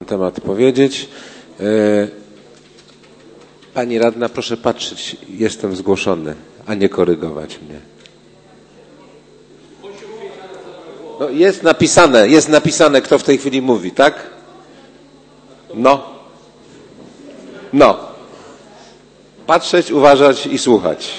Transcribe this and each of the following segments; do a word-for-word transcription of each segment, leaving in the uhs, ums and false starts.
temat powiedzieć. Pani radna, proszę patrzeć, jestem zgłoszony, a nie korygować mnie. No, jest napisane, jest napisane, kto w tej chwili mówi, tak? No. No. Patrzeć, uważać i słuchać.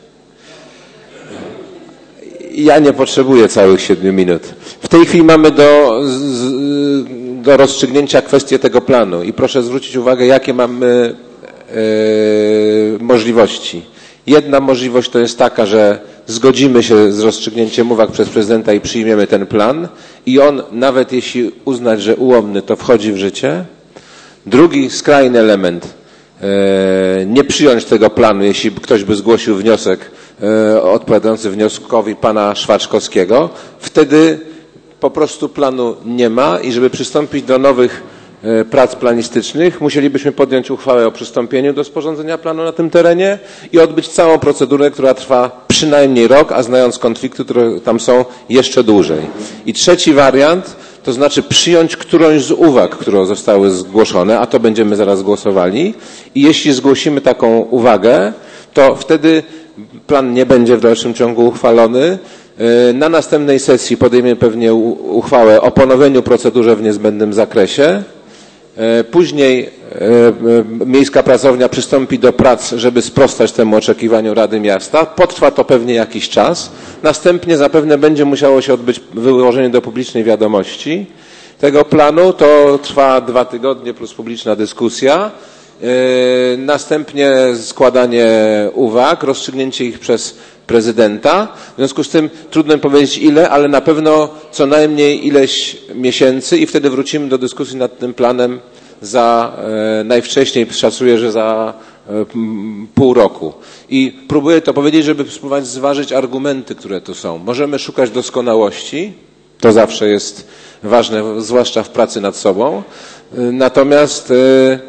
Ja nie potrzebuję całych siedmiu minut. W tej chwili mamy do, do rozstrzygnięcia kwestię tego planu i proszę zwrócić uwagę, jakie mamy e, możliwości. Jedna możliwość to jest taka, że zgodzimy się z rozstrzygnięciem uwag przez prezydenta i przyjmiemy ten plan i on, nawet jeśli uznać, że ułomny, to wchodzi w życie. Drugi skrajny element, e, nie przyjąć tego planu, jeśli ktoś by zgłosił wniosek e, odpowiadający wnioskowi pana Szwaczkowskiego, wtedy po prostu planu nie ma i żeby przystąpić do nowych e, prac planistycznych, musielibyśmy podjąć uchwałę o przystąpieniu do sporządzenia planu na tym terenie i odbyć całą procedurę, która trwa przynajmniej rok, a znając konflikty, które tam są, jeszcze dłużej. I trzeci wariant, to znaczy przyjąć którąś z uwag, które zostały zgłoszone, a to będziemy zaraz głosowali. I jeśli zgłosimy taką uwagę, to wtedy plan nie będzie w dalszym ciągu uchwalony. Na następnej sesji podejmiemy pewnie uchwałę o ponowieniu procedury w niezbędnym zakresie. Później Miejska Pracownia przystąpi do prac, żeby sprostać temu oczekiwaniu Rady Miasta. Potrwa to pewnie jakiś czas. Następnie zapewne będzie musiało się odbyć wyłożenie do publicznej wiadomości tego planu. To trwa dwa tygodnie plus publiczna dyskusja. Następnie składanie uwag, rozstrzygnięcie ich przez prezydenta. W związku z tym trudno mi powiedzieć ile, ale na pewno co najmniej ileś miesięcy i wtedy wrócimy do dyskusji nad tym planem za e, najwcześniej, szacuję, że za e, pół roku. I próbuję to powiedzieć, żeby spróbować zważyć argumenty, które tu są. Możemy szukać doskonałości, to zawsze jest ważne, zwłaszcza w pracy nad sobą. E, natomiast e,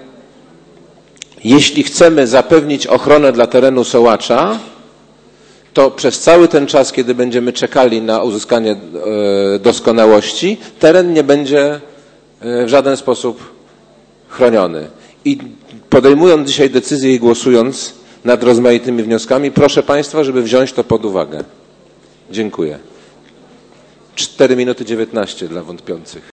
jeśli chcemy zapewnić ochronę dla terenu Sołacza, to przez cały ten czas, kiedy będziemy czekali na uzyskanie e, doskonałości, teren nie będzie e, w żaden sposób chroniony. I podejmując dzisiaj decyzję i głosując nad rozmaitymi wnioskami, proszę Państwa, żeby wziąć to pod uwagę. Dziękuję. cztery minuty dziewiętnaście dla wątpiących.